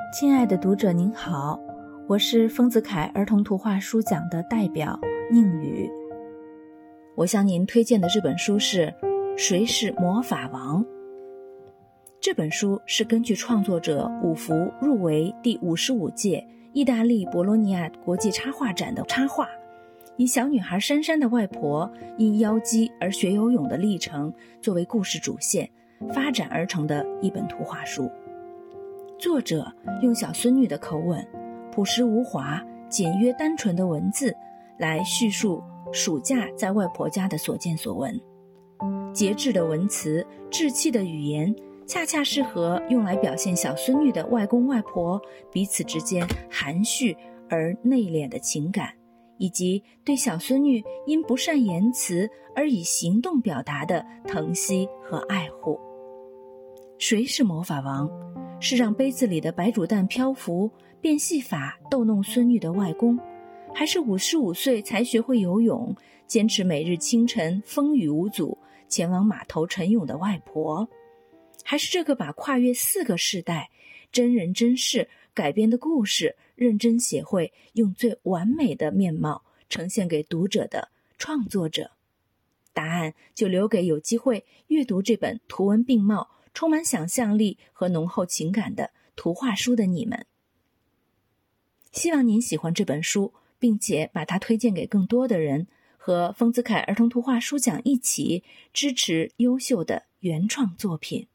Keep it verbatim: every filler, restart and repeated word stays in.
亲爱的读者您好，我是丰子恺儿童图画书奖的代表宁宇。我向您推荐的这本书是《谁是魔法王》。这本书是根据创作者五福入围第五十五届意大利博洛尼亚国际插画展的插画，以小女孩珊珊的外婆因腰肌而学游泳的历程作为故事主线发展而成的一本图画书。作者用小孙女的口吻，朴实无华、简约单纯的文字来叙述暑假在外婆家的所见所闻。节制的文词、稚气的语言，恰恰适合用来表现小孙女的外公外婆彼此之间含蓄而内敛的情感，以及对小孙女因不善言辞而以行动表达的疼惜和爱护。谁是魔法王？是让杯子里的白煮蛋漂浮变戏法逗弄孙女的外公，还是五十五岁才学会游泳，坚持每日清晨风雨无阻前往码头晨泳的外婆？还是这个把跨越四个世代真人真事改编的故事认真写会，用最完美的面貌呈现给读者的创作者？答案就留给有机会阅读这本图文并茂、充满想象力和浓厚情感的图画书的你们。希望您喜欢这本书，并且把它推荐给更多的人，和丰子恺儿童图画书奖一起支持优秀的原创作品。